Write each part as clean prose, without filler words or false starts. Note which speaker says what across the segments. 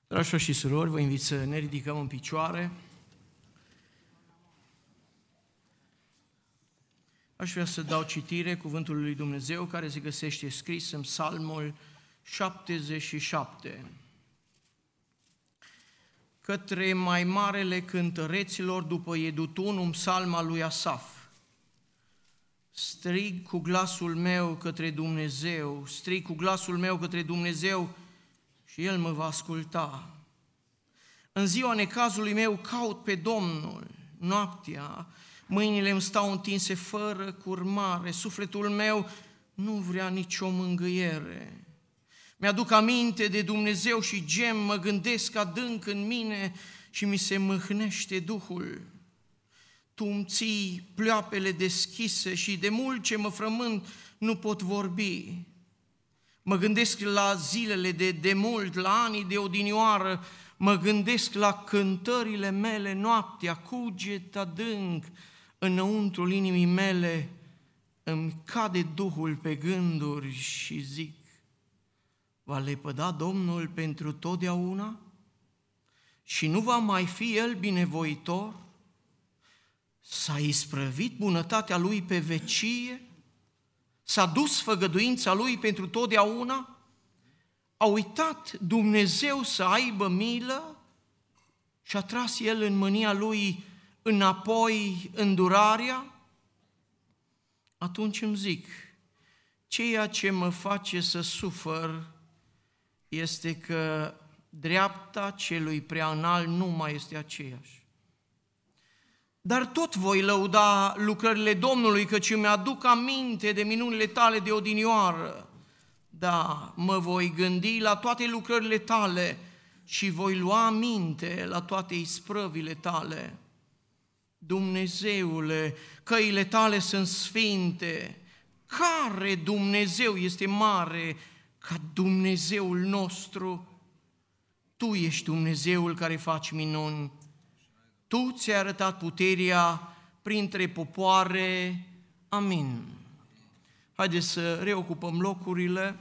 Speaker 1: Dragi frăți și surori, vă invit să ne ridicăm în picioare. Aș vrea să dau citire cuvântului lui Dumnezeu care se găsește scris în Psalmul 77. Către mai marele cântăreților după Iedutun, un psalm al lui Asaf. Strig cu glasul meu către Dumnezeu, strig cu glasul meu către Dumnezeu și El mă va asculta. În ziua necazului meu caut pe Domnul, noaptea, mâinile îmi stau întinse fără curmare, sufletul meu nu vrea nicio mângâiere. Mi-aduc aminte de Dumnezeu și gem, mă gândesc adânc în mine și mi se mâhnește Duhul. Tu îmi ții pleoapele deschise și de mult ce mă frământ nu pot vorbi. Mă gândesc la zilele de demult, la anii de odinioară, mă gândesc la cântările mele noaptea, cuget adânc înăuntrul inimii mele, îmi cade Duhul pe gânduri și zic, va lepăda Domnul pentru totdeauna și nu va mai fi El binevoitor? S-a isprăvit bunătatea Lui pe vecie? S-a dus făgăduința Lui pentru totdeauna? A uitat Dumnezeu să aibă milă și a tras El în mânia Lui înapoi îndurarea? Atunci îmi zic, ceea ce mă face să sufăr este că dreapta celui prea înalt nu mai este aceeași. Dar tot voi lăuda lucrările Domnului, căci îmi aduc aminte de minunile Tale de odinioară. Da, mă voi gândi la toate lucrările Tale și voi lua aminte la toate isprăvile Tale. Dumnezeule, căile Tale sunt sfinte. Care Dumnezeu este mare ca Dumnezeul nostru? Tu ești Dumnezeul care faci minuni. Tu ți-ai arătat puterea printre popoare. Amin. Haideți să reocupăm locurile.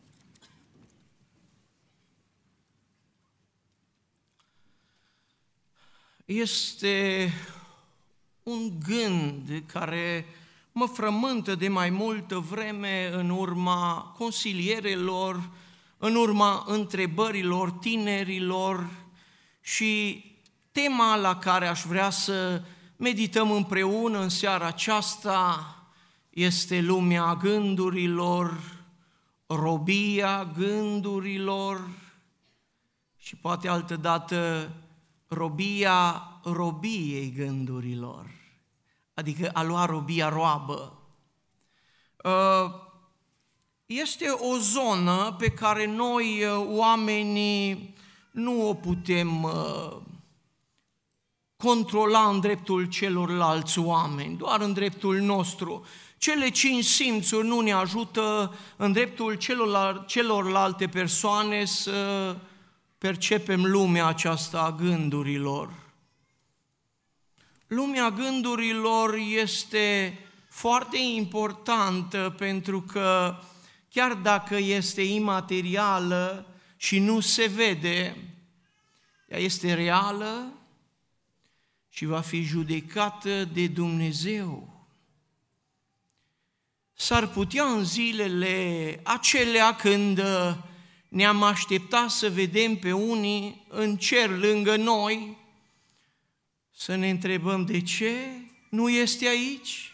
Speaker 1: Este un gând care mă frământă de mai multă vreme în urma consilierelor, în urma întrebărilor tinerilor și tema la care aș vrea să medităm împreună în seara aceasta este lumea gândurilor, robia gândurilor și poate altădată robia robiei gândurilor, adică a lua robia roabă. Este o zonă pe care noi, oamenii, nu o putem controla în dreptul celorlalți oameni, doar în dreptul nostru. Cele 5 simțuri nu ne ajută în dreptul celorlalte persoane să percepem lumea aceasta a gândurilor. Lumea gândurilor este foarte importantă pentru că chiar dacă este imaterială și nu se vede, ea este reală și va fi judecată de Dumnezeu. S-ar putea în zilele acelea când ne-am așteptat să vedem pe unii în cer lângă noi, să ne întrebăm de ce nu este aici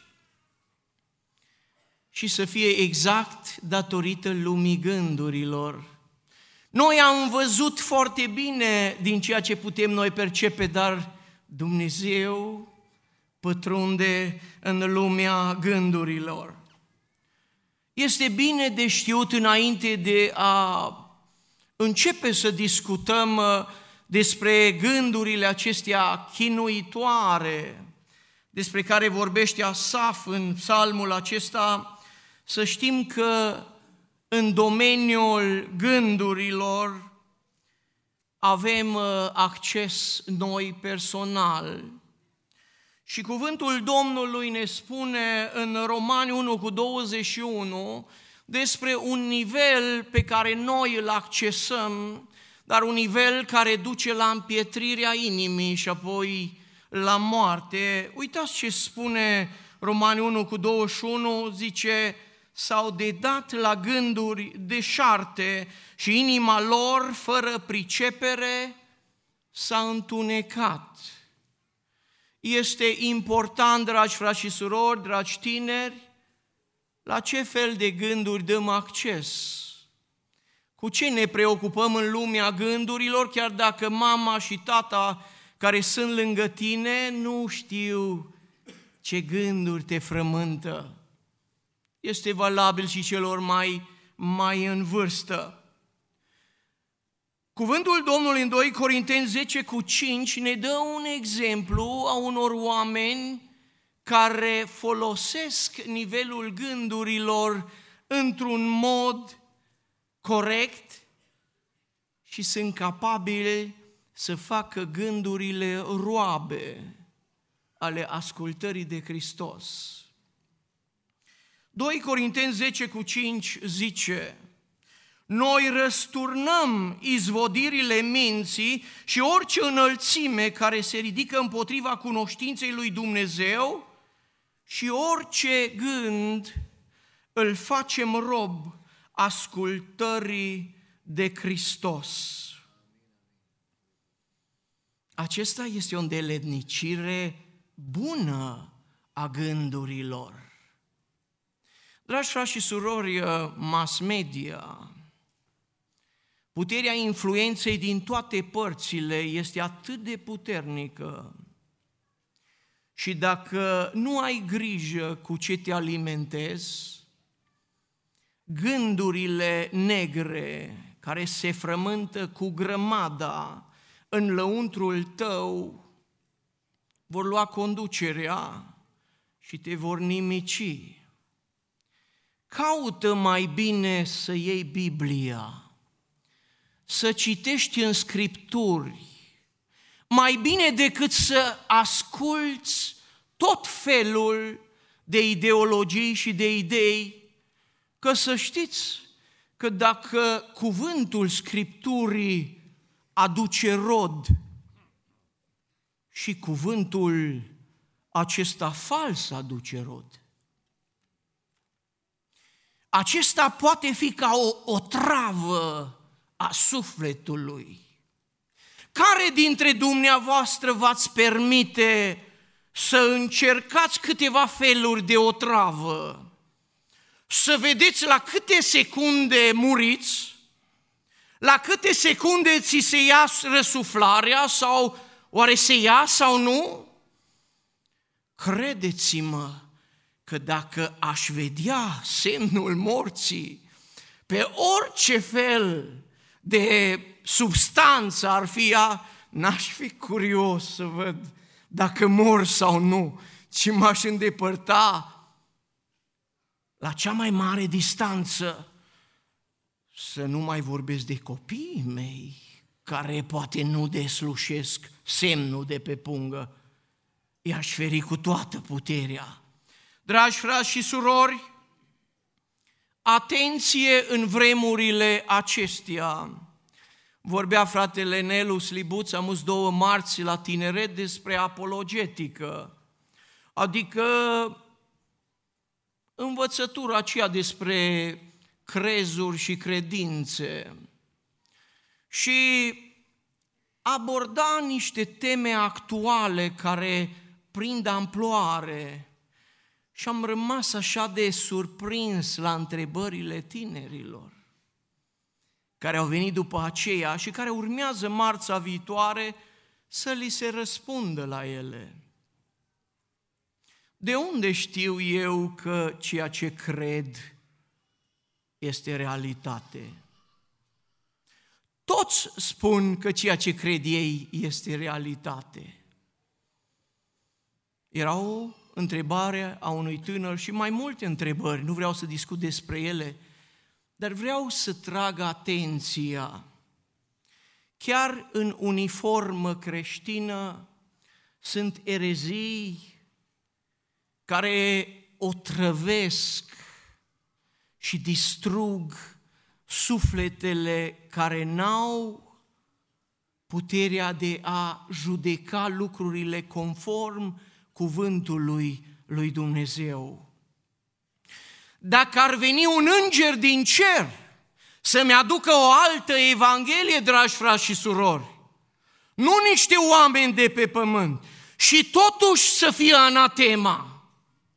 Speaker 1: și să fie exact datorită lumii gândurilor. Noi am văzut foarte bine din ceea ce putem noi percepe, dar Dumnezeu pătrunde în lumea gândurilor. Este bine de știut înainte de a începe să discutăm despre gândurile acestea chinuitoare, despre care vorbește Asaf în psalmul acesta, să știm că în domeniul gândurilor avem acces noi personal. Și cuvântul Domnului ne spune în Romani 1:21 despre un nivel pe care noi îl accesăm, dar un nivel care duce la împietrirea inimii și apoi la moarte. Uitați ce spune Romani 1:21, zice: s-au dedat la gânduri deșarte și inima lor, fără pricepere, s-a întunecat. Este important, dragi frați și surori, dragi tineri, la ce fel de gânduri dăm acces. Cu ce ne preocupăm în lumea gândurilor, chiar dacă mama și tata care sunt lângă tine nu știu ce gânduri te frământă. Este valabil și celor mai în vârstă. Cuvântul Domnului în 2 Corinteni 10:5 ne dă un exemplu a unor oameni care folosesc nivelul gândurilor într-un mod corect și sunt capabili să facă gândurile roabe ale ascultării de Hristos. 2 Corinteni 10:5 zice: noi răsturnăm izvodirile minții și orice înălțime care se ridică împotriva cunoștinței lui Dumnezeu și orice gând îl facem rob ascultării de Hristos. Acesta este o îndeletnicire bună a gândurilor. Dragi frați și surori, mass media, puterea influenței din toate părțile este atât de puternică și dacă nu ai grijă cu ce te alimentezi, gândurile negre care se frământă cu grămada în lăuntrul tău vor lua conducerea și te vor nimici. Caută mai bine să iei Biblia, să citești în Scripturi, mai bine decât să asculți tot felul de ideologii și de idei, că să știți că dacă cuvântul Scripturii aduce rod și cuvântul acesta fals aduce rod, acesta poate fi ca o otravă a sufletului. Care dintre dumneavoastră v-ați permite să încercați câteva feluri de otravă? Să vedeți la câte secunde muriți, la câte secunde ți se ia răsuflarea sau oare se ia sau nu? Credeți-mă că dacă aș vedea semnul morții pe orice fel de substanță ar fi ea, n-aș fi curios să văd dacă mor sau nu, ci m-aș îndepărta la cea mai mare distanță. Să nu mai vorbesc de copiii mei, care poate nu deslușesc semnul de pe pungă. I-aș feri cu toată puterea. Dragi frați și surori, atenție în vremurile acestea. Vorbea fratele Nelu Slibuț, am dus 2 marți la tineret despre apologetică, adică învățătura aceea despre crezuri și credințe și aborda niște teme actuale care prind amploare și am rămas așa de surprins la întrebările tinerilor care au venit după aceea și care urmează marța viitoare să li se răspundă la ele. De unde știu eu că ceea ce cred este realitate? Toți spun că ceea ce cred ei este realitate. Era o întrebare a unui tânăr și mai multe întrebări, nu vreau să discut despre ele, dar vreau să trag atenția. Chiar în uniformă creștină sunt erezii care otrăvesc și distrug sufletele care n-au puterea de a judeca lucrurile conform cuvântului lui Dumnezeu. Dacă ar veni un înger din cer să-mi aducă o altă evanghelie, dragi frați și surori, nu niște oameni de pe pământ, și totuși să fie anatema.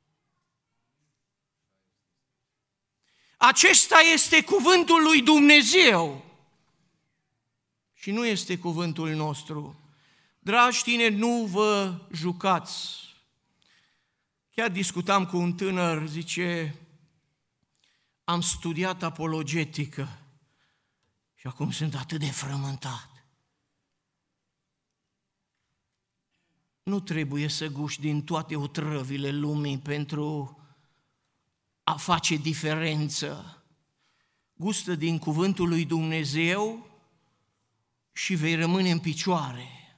Speaker 1: Acesta este cuvântul lui Dumnezeu și nu este cuvântul nostru. Dragi tineri, nu vă jucați. Chiar discutam cu un tânăr, zice, am studiat apologetică și acum sunt atât de frământat. Nu trebuie să guști din toate otrăvile lumii pentru a face diferență. Gustă din cuvântul lui Dumnezeu și vei rămâne în picioare.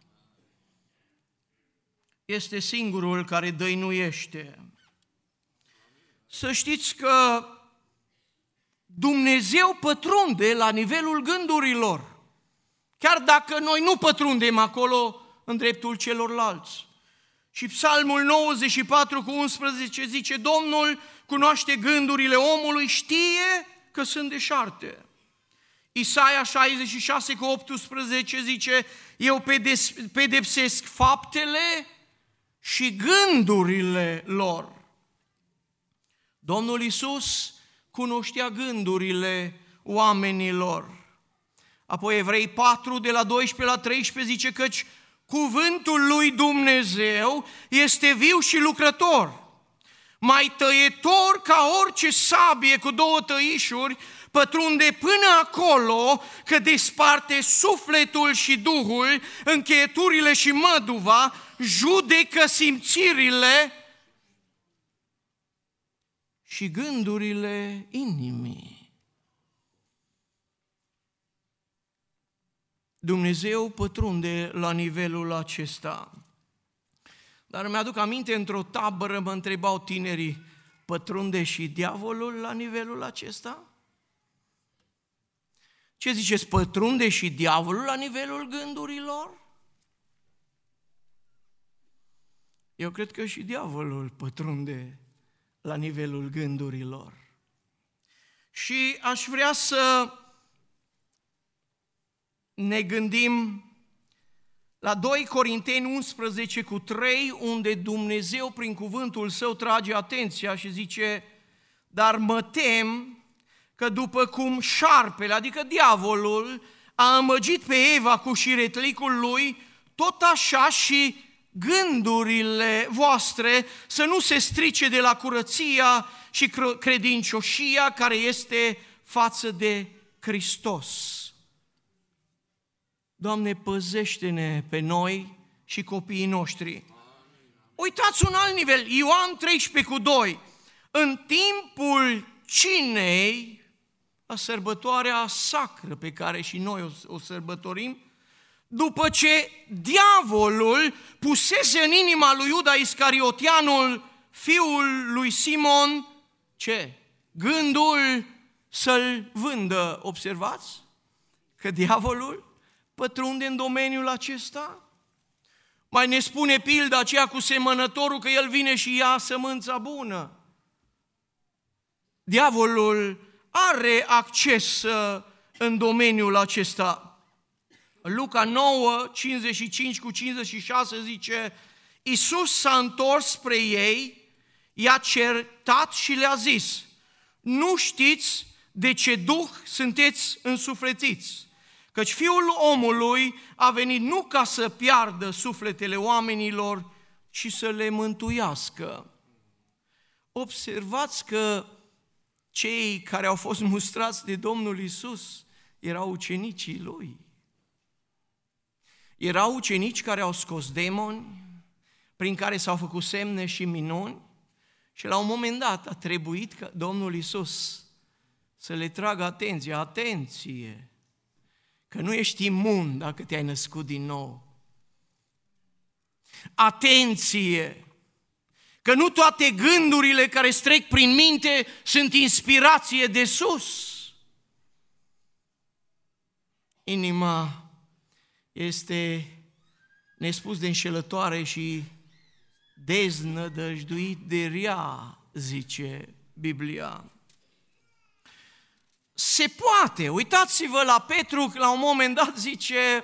Speaker 1: Este singurul care dăinuiește. Să știți că Dumnezeu pătrunde la nivelul gândurilor, chiar dacă noi nu pătrundem acolo în dreptul celorlalți. Și Psalmul 94:11 zice, Domnul cunoaște gândurile omului, știe că sunt deșarte. Isaia 66:18 zice, eu pedepsesc faptele și gândurile lor. Domnul Iisus cunoștea gândurile oamenilor. Apoi Evrei 4, de la 12 la 13 zice căci cuvântul lui Dumnezeu este viu și lucrător, mai tăietor ca orice sabie cu două tăișuri, pătrunde până acolo că desparte sufletul și duhul, încheieturile și măduva, judecă simțirile și gândurile inimii. Dumnezeu pătrunde la nivelul acesta. Dar mi-aduc aminte, într-o tabără mă întrebau tinerii, pătrunde și diavolul la nivelul acesta? Ce ziceți, pătrunde și diavolul la nivelul gândurilor? Eu cred că și diavolul pătrunde la nivelul gândurilor. Și aș vrea să ne gândim la 2 Corinteni 11:3, unde Dumnezeu prin cuvântul Său trage atenția și zice, dar mă tem că după cum șarpele, adică diavolul, a amăgit pe Eva cu șiretlicul lui, tot așa și gândurile voastre să nu se strice de la curăția și credincioșia care este față de Hristos. Doamne, păzește-ne pe noi și copiii noștri. Uitați un alt nivel, Ioan 13:2. În timpul cinei, la sărbătoarea sacră pe care și noi o sărbătorim, după ce diavolul pusese în inima lui Iuda Iscariotianul, fiul lui Simon, ce? Gândul să-l vândă. Observați că diavolul pătrunde în domeniul acesta? Mai ne spune pilda aceea cu semănătorul că el vine și ia sămânța bună. Diavolul are acces în domeniul acesta. Luca 9:55-56 zice, Iisus s-a întors spre ei, i-a certat și le-a zis, nu știți de ce duh sunteți însuflețiți, căci Fiul omului a venit nu ca să piardă sufletele oamenilor, ci să le mântuiască. Observați că cei care au fost mustrați de Domnul Iisus erau ucenicii Lui. Erau ucenici care au scos demoni, prin care s-au făcut semne și minuni și la un moment dat a trebuit ca Domnul Iisus să le tragă atenție, că nu ești imun dacă te-ai născut din nou. Atenție! Că nu toate gândurile care îți trec prin minte sunt inspirație de sus. Inima este nespus de înșelătoare și deznădăjduit de rea, zice Biblia. Se poate, uitați-vă la Petru, la un moment dat zice,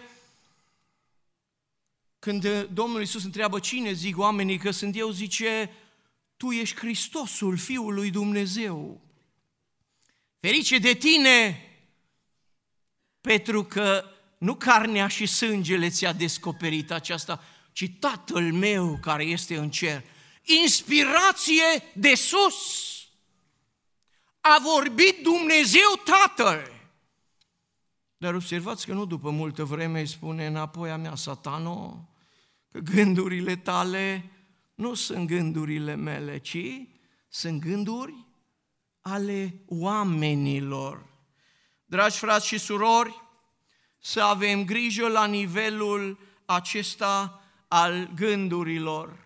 Speaker 1: când Domnul Iisus întreabă cine zic oamenii că sunt eu, zice, tu ești Hristosul, Fiul lui Dumnezeu. Ferice de tine, Petru, că nu carnea și sângele ți-a descoperit aceasta, ci Tatăl meu care este în cer. Inspirație de sus. A vorbit Dumnezeu Tatăl. Dar observați că nu după multă vreme îi spune înapoi a mea, Satano, că gândurile tale nu sunt gândurile mele, ci sunt gânduri ale oamenilor. Dragi frați și surori, să avem grijă la nivelul acesta al gândurilor.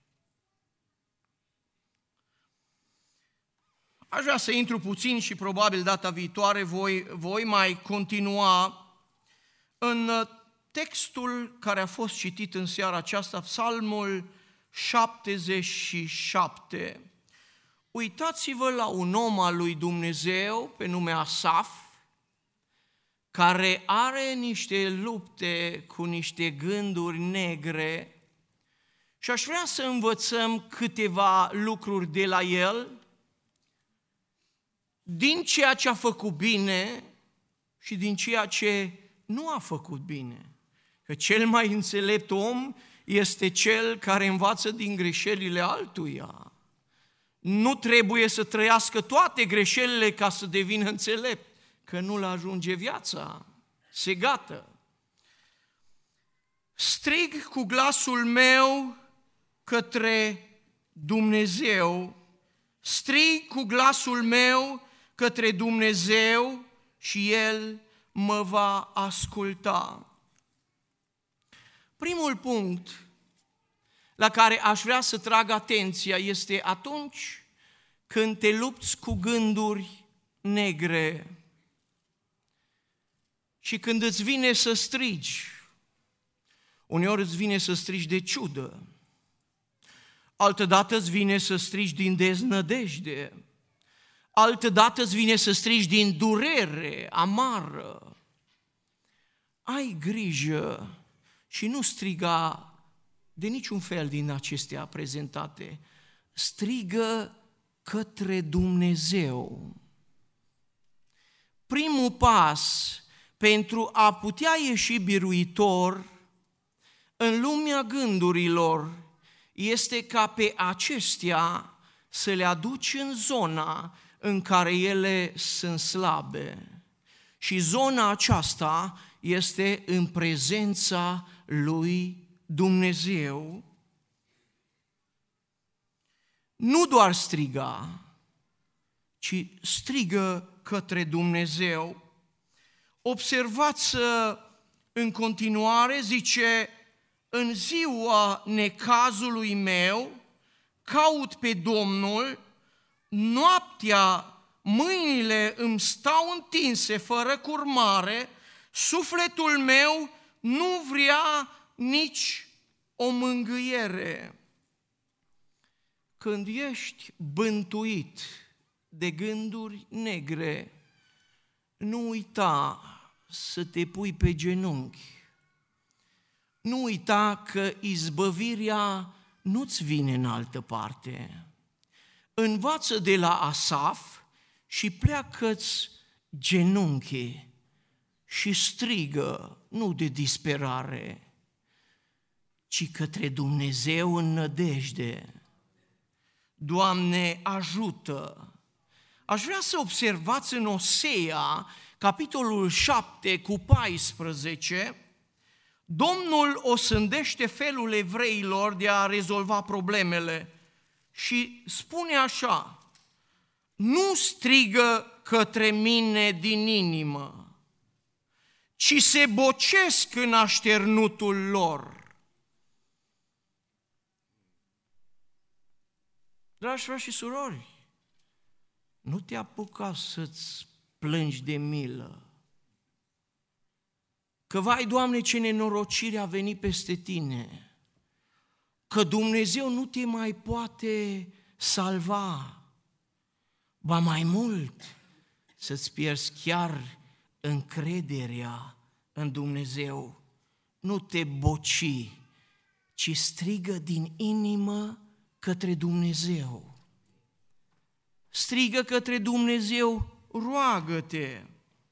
Speaker 1: Aș vrea să intru puțin și probabil data viitoare voi mai continua în textul care a fost citit în seara aceasta, Psalmul 77. Uitați-vă la un om al lui Dumnezeu pe nume Asaf, care are niște lupte cu niște gânduri negre și aș vrea să învățăm câteva lucruri de la el, din ceea ce a făcut bine și din ceea ce nu a făcut bine. Că cel mai înțelept om este cel care învață din greșelile altuia. Nu trebuie să trăiască toate greșelile ca să devină înțelept, că nu-l ajunge viața, se gată. Strig cu glasul meu către Dumnezeu, strig cu glasul meu către Dumnezeu și El mă va asculta. Primul punct la care aș vrea să trag atenția este atunci când te lupți cu gânduri negre și când îți vine să strigi. Uneori îți vine să strigi de ciudă, altădată îți vine să strigi din deznădejde, altădată îți vine să strigi din durere amară. Ai grijă și nu striga de niciun fel din acestea prezentate. Strigă către Dumnezeu. Primul pas pentru a putea ieși biruitor în lumea gândurilor este ca pe acestea să le aduci în zona în care ele sunt slabe. Și zona aceasta este în prezența lui Dumnezeu. Nu doar striga, ci strigă către Dumnezeu. Observați în continuare, zice, în ziua necazului meu caut pe Domnul, noaptea mâinile îmi stau întinse fără curmare, sufletul meu nu vrea nici o mângâiere. Când ești bântuit de gânduri negre, nu uita să te pui pe genunchi. Nu uita că izbăvirea nu-ți vine în altă parte. Învață de la Asaf și pleacă-ți genunchii și strigă, nu de disperare, ci către Dumnezeu în nădejde. Doamne, ajută! Aș vrea să observați în Osea, capitolul 7 cu 14, Domnul osândește felul evreilor de a rezolva problemele și spune așa: nu strigă către mine din inimă, ci se bocesc în așternutul lor. Dragi frați și surori, nu te apuca să-ți plângi de milă, că, vai, Doamne, ce nenorocire a venit peste tine, că Dumnezeu nu te mai poate salva, ba mai mult, să-ți pierzi chiar încrederea în Dumnezeu. Nu te boci, ci strigă din inimă către Dumnezeu. Strigă către Dumnezeu, roagă-te.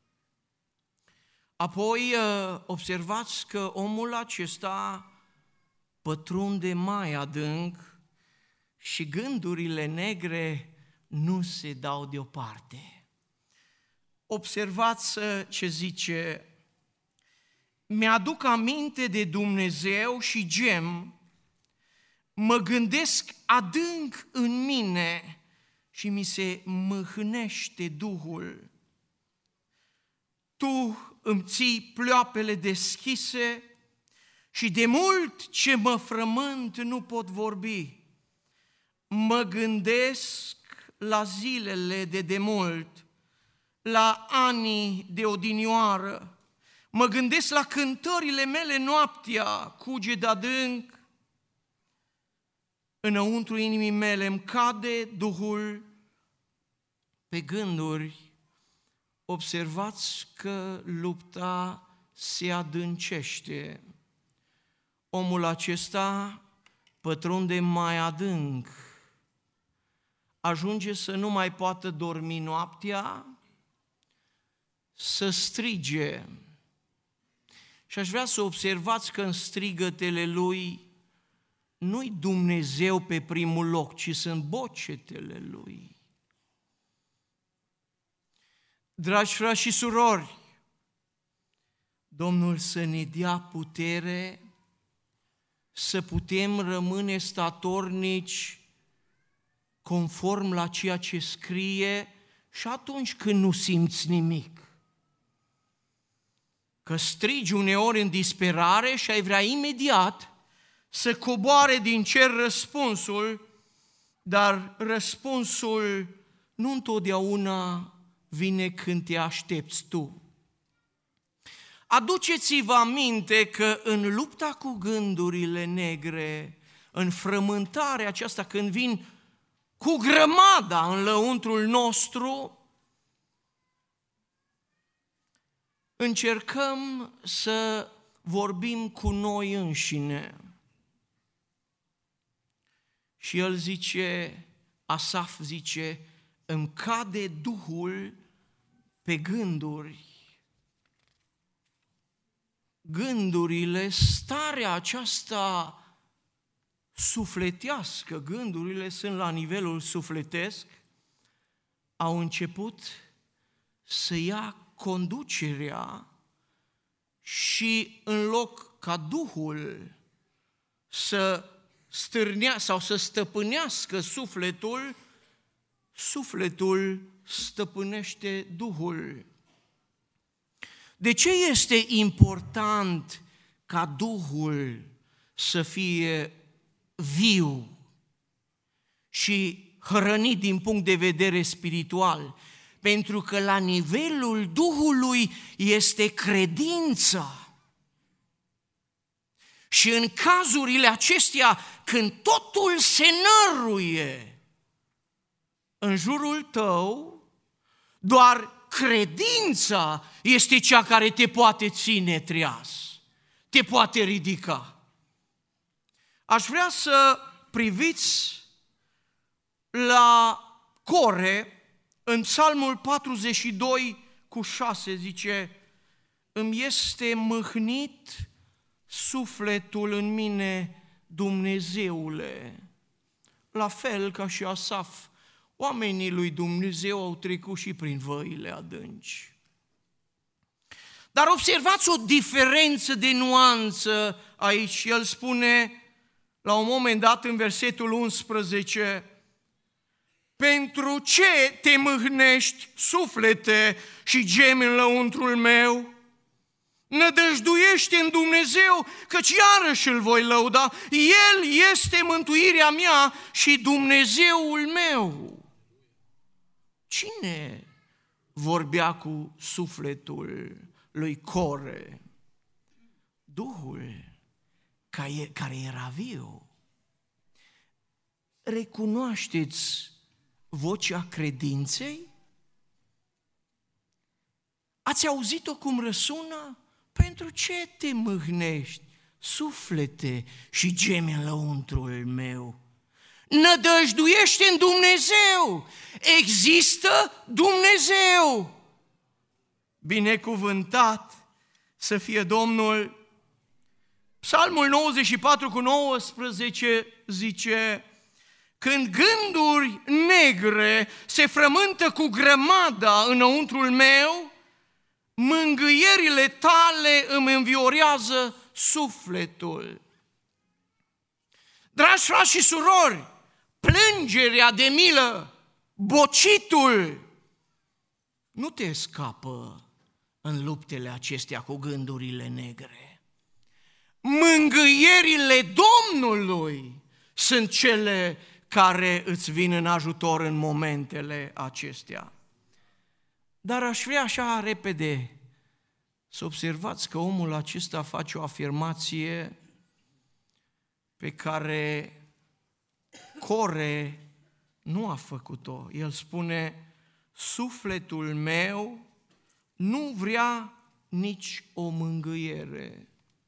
Speaker 1: Apoi observați că omul acesta pătrunde mai adânc și gândurile negre nu se dau deoparte. Observați ce zice: mi-aduc aminte de Dumnezeu și gem, mă gândesc adânc în mine și mi se mâhnește Duhul. Tu îmi ții pleoapele deschise și de mult ce mă frământ nu pot vorbi. Mă gândesc la zilele de demult, la anii de odinioară. Mă gândesc la cântările mele noaptea, cuget adânc. Înăuntru inimii mele îmi cade Duhul pe gânduri. Observați că lupta se adâncește. Omul acesta pătrunde mai adânc. Ajunge să nu mai poată dormi noaptea, să strige. Și aș vrea să observați că în strigătele lui nu-i Dumnezeu pe primul loc, ci sunt bocetele lui. Dragi frați și surori, Domnul să ne dea putere să putem rămâne statornici conform la ceea ce scrie și atunci când nu simți nimic. Că strigi uneori în disperare și ai vrea imediat să coboare din cer răspunsul, dar răspunsul nu întotdeauna vine când te aștepți tu. Aduceți-vă aminte că în lupta cu gândurile negre, în frământarea aceasta, când vin cu grămada în lăuntrul nostru, încercăm să vorbim cu noi înșine. Și el zice, Asaf zice, îmi cade Duhul pe gânduri. Gândurile, starea aceasta sufletească, gândurile sunt la nivelul sufletesc, au început să ia conducerea și în loc ca Duhul să stârnea sau să stăpânească sufletul, sufletul stăpânește Duhul. De ce este important ca Duhul să fie viu și hrănit din punct de vedere spiritual? Pentru că la nivelul Duhului este credința. Și în cazurile acestea, când totul se năruie în jurul tău, doar credința este cea care te poate ține treaz, te poate ridica. Aș vrea să priviți la Core, în Psalmul 42:6 zice, îmi este mâhnit sufletul în mine, Dumnezeule. La fel ca și Asaf, oamenii lui Dumnezeu au trecut și prin văile adânci. Dar observați o diferență de nuanță aici. El spune la un moment dat în versetul 11, pentru ce te mâhnești, suflete, și gemi în lăuntrul meu? Nădăjduiește în Dumnezeu, căci iarăși îl voi lăuda. El este mântuirea mea și Dumnezeul meu. Cine vorbea cu sufletul lui Core? Duhul care era viu. Recunoașteți vocea credinței? Ați auzit-o cum răsună? Pentru ce te mâhnești, suflete, și gemi în lăuntrul meu? Nădăjduiește în Dumnezeu! Există Dumnezeu! Binecuvântat să fie Domnul! Psalmul 94:19 zice: când gânduri negre se frământă cu grămada înăuntrul meu, mângâierile tale îmi înviorează sufletul. Dragi frați și surori, plângerea de milă, bocitul, nu te scapă în luptele acestea cu gândurile negre. Mângâierile Domnului sunt cele care îți vin în ajutor în momentele acestea. Dar aș vrea așa repede să observați că omul acesta face o afirmație pe care Core nu a făcut-o. El spune: sufletul meu nu vrea nici o mângâiere.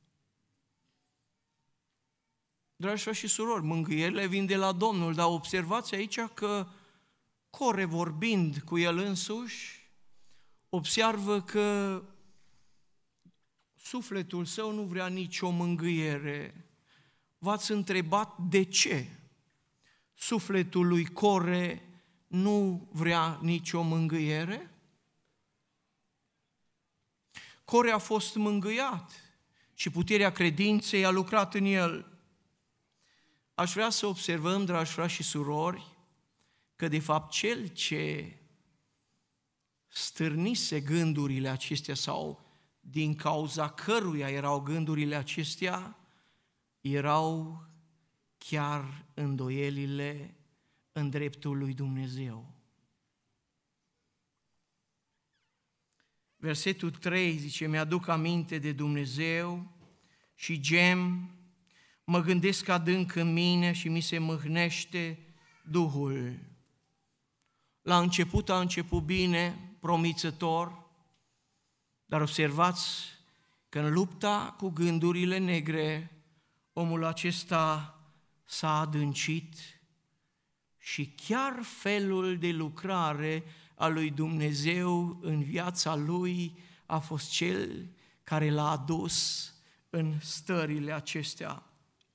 Speaker 1: Dragi frați și surori, mângâierile vin de la Domnul, dar observați aici că Core, vorbind cu el însuși, observă că sufletul său nu vrea nicio mângâiere. V-ați întrebat de ce sufletul lui Core nu vrea nicio mângâiere? Core a fost mângâiat și puterea credinței a lucrat în el. Aș vrea să observăm, dragi frați și surori, că de fapt cel ce stârnise gândurile acestea sau din cauza căruia erau gândurile acestea, erau chiar îndoielile în dreptul lui Dumnezeu. Versetul 3 zice: mi-aduc aminte de Dumnezeu și gem, mă gândesc adânc în mine și mi se mâhnește Duhul. La început a început bine, promițător, dar observați că în lupta cu gândurile negre, omul acesta s-a adâncit și chiar felul de lucrare a lui Dumnezeu în viața lui a fost cel care l-a adus în stările acestea.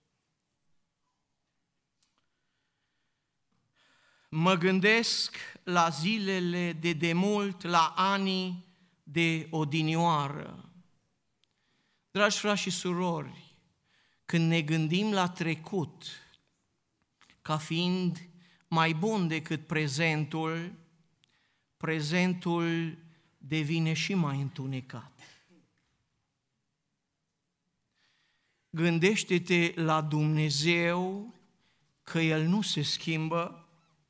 Speaker 1: Mă gândesc la zilele de demult, la anii de odinioară. Dragi frați și surori, când ne gândim la trecut ca fiind mai bun decât prezentul devine și mai întunecat. Gândește-te la Dumnezeu, că El nu se schimbă,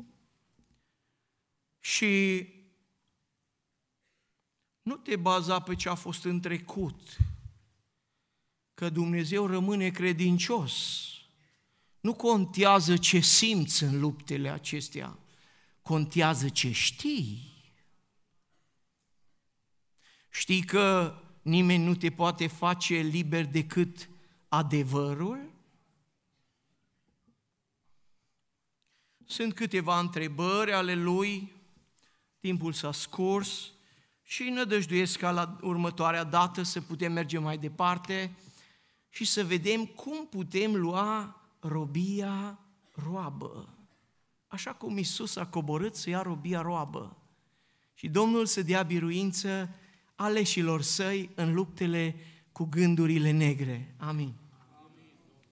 Speaker 1: și nu te baza pe ce a fost în trecut, că Dumnezeu rămâne credincios. Nu contează ce simți în luptele acestea, contează ce știi. Știi că nimeni nu te poate face liber decât adevărul? Sunt câteva întrebări ale lui, timpul s-a scurs și nădăjduiesc ca la următoarea dată să putem merge mai departe și să vedem cum putem lua robia roabă. Așa cum Iisus a coborât să ia robia roabă. Și Domnul să dea biruință aleșilor săi în luptele cu gândurile negre. Amin.